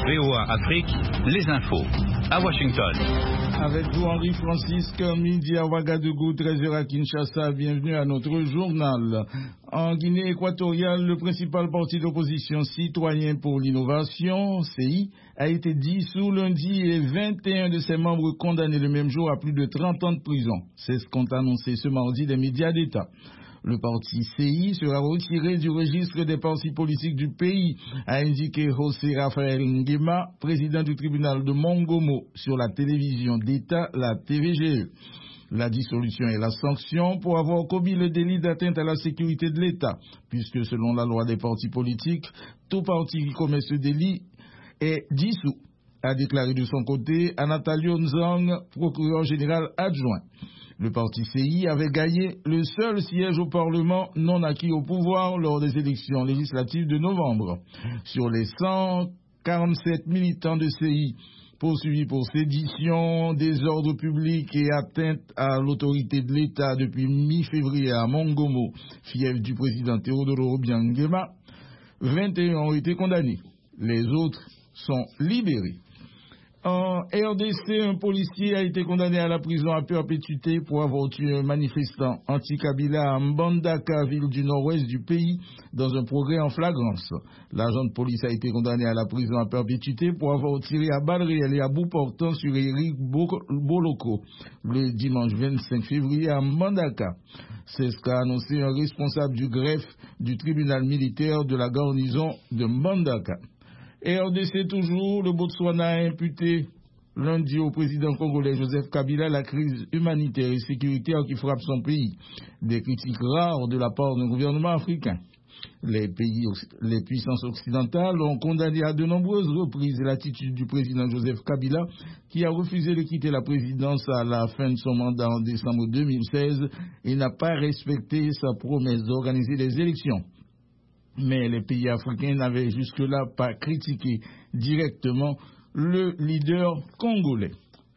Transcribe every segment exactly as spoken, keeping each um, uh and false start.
V O A Afrique, les infos. À Washington. Avec vous, Henri Francisque, midi à Ouagadougou, treize heures à Kinshasa. Bienvenue à notre journal. En Guinée équatoriale, le principal parti d'opposition Citoyen pour l'innovation, C I, a été dissous lundi et vingt et un de ses membres condamnés le même jour à plus de trente ans de prison. C'est ce qu'ont annoncé ce mardi les médias d'État. Le parti C I sera retiré du registre des partis politiques du pays, a indiqué José Rafael Nguema, président du tribunal de Mongomo, sur la télévision d'État, la T V G E. La dissolution est la sanction pour avoir commis le délit d'atteinte à la sécurité de l'État, puisque selon la loi des partis politiques, tout parti qui commet ce délit est dissous, a déclaré de son côté Anatalio Nzong, procureur général adjoint. Le parti C I avait gagné le seul siège au Parlement non acquis au pouvoir lors des élections législatives de novembre. Sur les cent quarante-sept militants de C I poursuivis pour sédition, désordre public et atteinte à l'autorité de l'État depuis mi-février à Mongomo, fief du président Théodoro Obiang Nguema, vingt et un ont été condamnés. Les autres sont libérés. En R D C, un policier a été condamné à la prison à perpétuité pour avoir tué un manifestant anti-Kabila à Mbandaka, ville du nord-ouest du pays, dans un progrès en flagrance. L'agent de police a été condamné à la prison à perpétuité pour avoir tiré à balles réelles et à bout portant sur Eric Boloko le dimanche vingt-cinq février à Mbandaka. C'est ce qu'a annoncé un responsable du greffe du tribunal militaire de la garnison de Mbandaka. R D C toujours, le Botswana a imputé lundi au président congolais Joseph Kabila la crise humanitaire et sécuritaire qui frappe son pays. Des critiques rares de la part d'un gouvernement africain. Les pays, les puissances occidentales ont condamné à de nombreuses reprises l'attitude du président Joseph Kabila qui a refusé de quitter la présidence à la fin de son mandat en décembre deux mille seize et n'a pas respecté sa promesse d'organiser les élections. Mais les pays africains n'avaient jusque-là pas critiqué directement le leader congolais.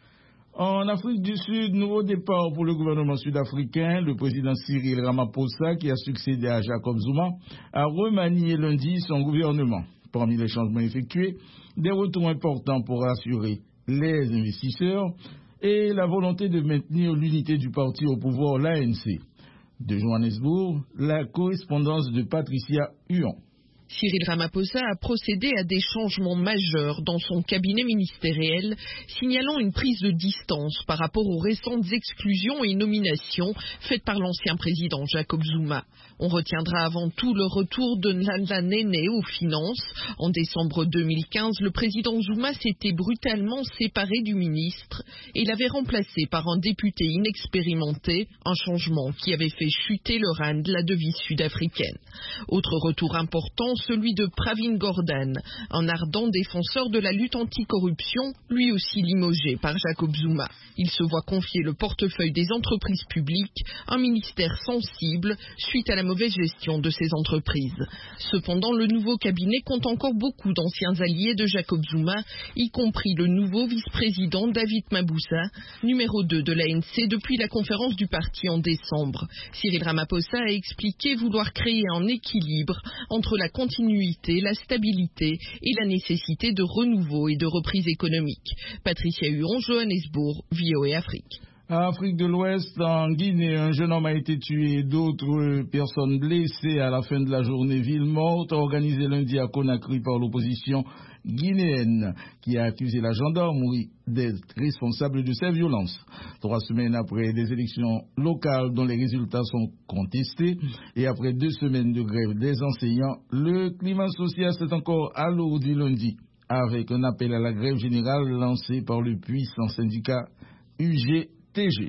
En Afrique du Sud, nouveau départ pour le gouvernement sud-africain. Le président Cyril Ramaphosa, qui a succédé à Jacob Zuma, a remanié lundi son gouvernement. Parmi les changements effectués, des retours importants pour assurer les investisseurs et la volonté de maintenir l'unité du parti au pouvoir, l'A N C. De Johannesburg, la correspondance de Patricia Huon. Cyril Ramaphosa a procédé à des changements majeurs dans son cabinet ministériel, signalant une prise de distance par rapport aux récentes exclusions et nominations faites par l'ancien président Jacob Zuma. On retiendra avant tout le retour de Nhlanhla Nene aux finances. En décembre deux mille quinze, le président Zuma s'était brutalement séparé du ministre et l'avait remplacé par un député inexpérimenté, un changement qui avait fait chuter le rand de la devise sud-africaine. Autre retour important, celui de Pravin Gordhan, un ardent défenseur de la lutte anticorruption, lui aussi limogé par Jacob Zuma. Il se voit confier le portefeuille des entreprises publiques, un ministère sensible suite à la mauvaise gestion de ces entreprises. Cependant, le nouveau cabinet compte encore beaucoup d'anciens alliés de Jacob Zuma, y compris le nouveau vice-président David Mabuza, numéro deux de l'A N C depuis la conférence du parti en décembre. Cyril Ramaphosa a expliqué vouloir créer un équilibre entre la continuité, la stabilité et la nécessité de renouveau et de reprise économique. Patricia Huon, Johannesburg, V O A Afrique. En Afrique de l'Ouest, en Guinée, un jeune homme a été tué et d'autres personnes blessées à la fin de la journée ville morte organisée lundi à Conakry par l'opposition guinéenne qui a accusé la gendarmerie d'être responsable de ces violences. Trois semaines après des élections locales dont les résultats sont contestés et après deux semaines de grève des enseignants, le climat social s'est encore alourdi lundi avec un appel à la grève générale lancé par le puissant syndicat U G T G.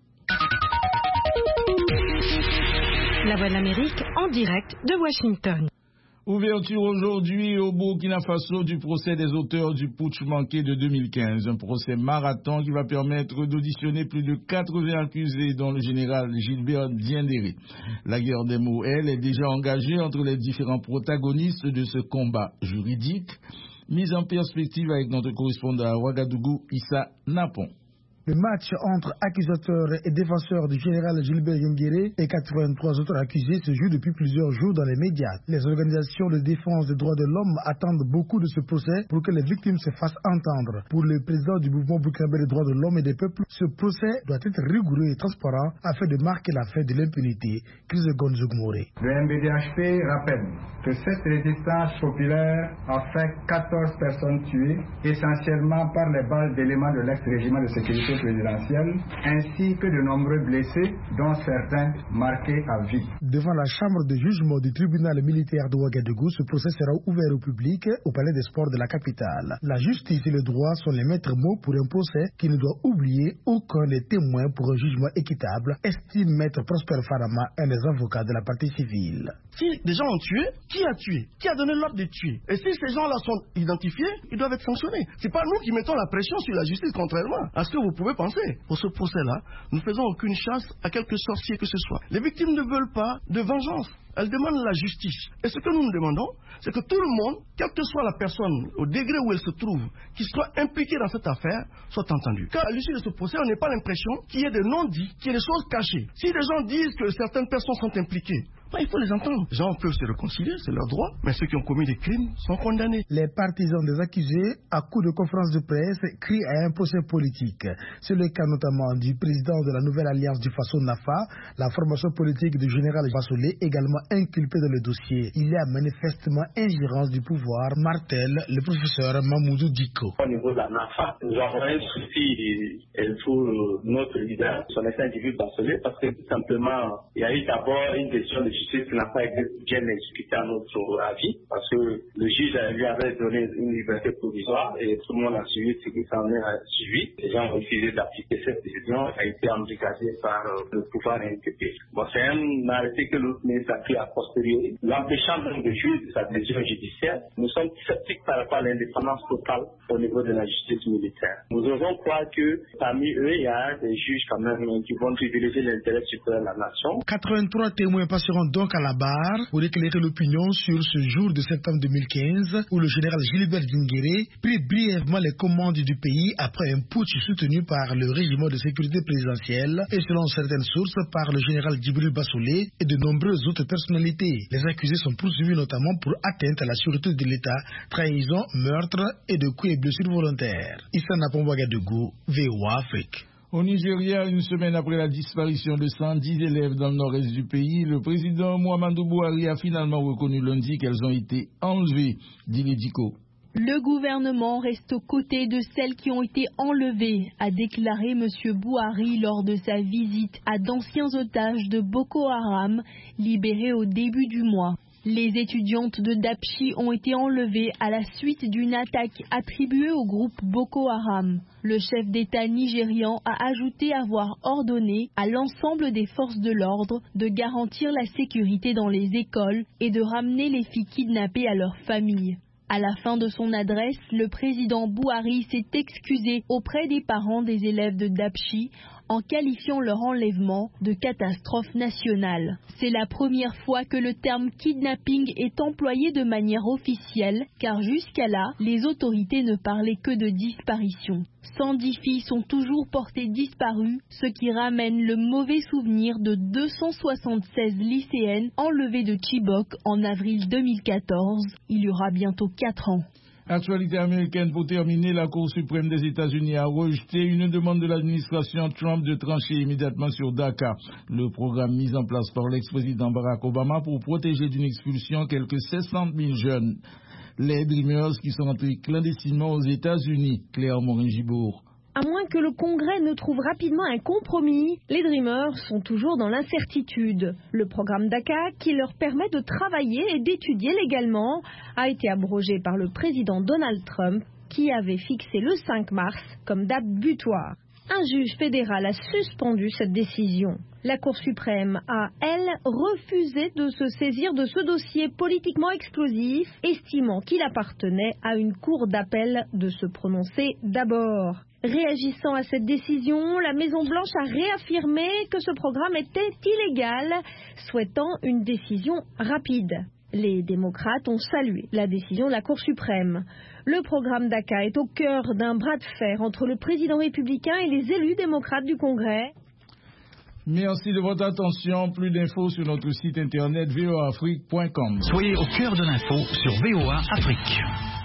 La Voix de l'Amérique en direct de Washington. Ouverture aujourd'hui au Burkina Faso du procès des auteurs du putsch manqué de deux mille quinze. Un procès marathon qui va permettre d'auditionner plus de quatre-vingts accusés, dont le général Gilbert Diendéré. La guerre des mots, elle, est déjà engagée entre les différents protagonistes de ce combat juridique, mise en perspective avec notre correspondant à Ouagadougou, Issa Napon. Le match entre accusateurs et défenseurs du général Gilbert Yengere et quatre-vingt-trois autres accusés se joue depuis plusieurs jours dans les médias. Les organisations de défense des droits de l'homme attendent beaucoup de ce procès pour que les victimes se fassent entendre. Pour le président du mouvement burkinabé des droits de l'homme et des peuples, ce procès doit être rigoureux et transparent afin de marquer la fin de l'impunité. Chris Gonzogmore. Le M B D H P rappelle que cette résistance populaire a fait quatorze personnes tuées, essentiellement par les balles d'éléments de l'ex-régiment de sécurité présidentielle, ainsi que de nombreux blessés, dont certains marqués à vie. Devant la chambre de jugement du tribunal militaire de Ouagadougou, ce procès sera ouvert au public au palais des sports de la capitale. La justice et le droit sont les maîtres mots pour un procès qui ne doit oublier aucun des témoins pour un jugement équitable, estime maître Prosper Farama, un des avocats de la partie civile. Si des gens ont tué, qui a tué? Qui a donné l'ordre de tuer? Et si ces gens-là sont identifiés, ils doivent être sanctionnés. C'est pas nous qui mettons la pression sur la justice, contrairement à ce que vous pouvez penser. Pour ce procès-là, nous ne faisons aucune chasse à quelque sorcier que ce soit. Les victimes ne veulent pas de vengeance. Elles demandent la justice. Et ce que nous nous demandons, c'est que tout le monde, quelle que soit la personne, au degré où elle se trouve, qui soit impliquée dans cette affaire, soit entendu. Car à l'issue de ce procès, on n'a pas l'impression qu'il y ait des non-dits, qu'il y ait des choses cachées. Si des gens disent que certaines personnes sont impliquées, ben, il faut les entendre. Les gens peuvent se réconcilier, c'est leur droit, mais ceux qui ont commis des crimes sont condamnés. Les partisans des accusés, à coup de conférence de presse, crient à un procès politique. C'est le cas notamment du président de la nouvelle alliance du Faso Nafa, la formation politique du général Bassolé, également inculpé dans le dossier. Il y a manifestement ingérence du pouvoir, martèle le professeur Mamoudou Diko. Au niveau de la Nafa, nous avons un souci pour notre leader, son ex-individu Bassolé, parce que tout simplement, il y a eu d'abord une décision de justice qui n'a pas été bien exécutée à notre avis, parce que le juge lui avait donné une liberté provisoire et tout le monde a suivi ce qui s'en est suivi. Les gens ont refusé d'appliquer cette décision, a été embrigadée par le pouvoir N P P. Bon, c'est un arrêté que l'autre ministre a pris à posteriori, l'empêchant donc de juger de sa décision judiciaire. Nous sommes sceptiques par rapport à l'indépendance totale au niveau de la justice militaire. Nous osons croire que parmi eux, il y a des juges quand même qui vont privilégier l'intérêt supérieur de la nation. quatre-vingt-trois témoins passeront donc à la barre pour éclairer l'opinion sur ce jour de septembre deux mille quinze où le général Gilbert Yengere prit brièvement les commandes du pays après un putsch soutenu par le régiment de sécurité présidentielle et selon certaines sources par le général Djibril Bassolé et de nombreuses autres personnalités. Les accusés sont poursuivis notamment pour atteinte à la sûreté de l'État, trahison, meurtre et de coups et blessures volontaires. Issa Napon Ouagadougou, V O A Afrique. Au Nigeria, une semaine après la disparition de cent dix élèves dans le nord-est du pays, le président Muhammadu Buhari a finalement reconnu lundi qu'elles ont été enlevées. Dili Diko. Le gouvernement reste aux côtés de celles qui ont été enlevées, a déclaré M. Buhari lors de sa visite à d'anciens otages de Boko Haram, libérés au début du mois. Les étudiantes de Dapchi ont été enlevées à la suite d'une attaque attribuée au groupe Boko Haram. Le chef d'État nigérian a ajouté avoir ordonné à l'ensemble des forces de l'ordre de garantir la sécurité dans les écoles et de ramener les filles kidnappées à leurs familles. À la fin de son adresse, le président Buhari s'est excusé auprès des parents des élèves de Dapchi en qualifiant leur enlèvement de catastrophe nationale. C'est la première fois que le terme kidnapping est employé de manière officielle, car jusqu'à là, les autorités ne parlaient que de disparition. cent dix filles sont toujours portées disparues, ce qui ramène le mauvais souvenir de deux cent soixante-seize lycéennes enlevées de Chibok en avril deux mille quatorze. Il y aura bientôt quatre ans. Actualité américaine pour terminer, la Cour suprême des États-Unis a rejeté une demande de l'administration Trump de trancher immédiatement sur DACA, le programme mis en place par l'ex-président Barack Obama pour protéger d'une expulsion quelques sept cent mille jeunes. Les Dreamers qui sont entrés clandestinement aux États-Unis. Claire Morin-Gibourg. À moins que le Congrès ne trouve rapidement un compromis, les Dreamers sont toujours dans l'incertitude. Le programme DACA, qui leur permet de travailler et d'étudier légalement, a été abrogé par le président Donald Trump, qui avait fixé le cinq mars comme date butoir. Un juge fédéral a suspendu cette décision. La Cour suprême a, elle, refusé de se saisir de ce dossier politiquement explosif, estimant qu'il appartenait à une cour d'appel de se prononcer d'abord. Réagissant à cette décision, la Maison-Blanche a réaffirmé que ce programme était illégal, souhaitant une décision rapide. Les démocrates ont salué la décision de la Cour suprême. Le programme Daca est au cœur d'un bras de fer entre le président républicain et les élus démocrates du Congrès. Merci de votre attention. Plus d'infos sur notre site internet v o a afrique point com. Soyez au cœur de l'info sur V O A Afrique.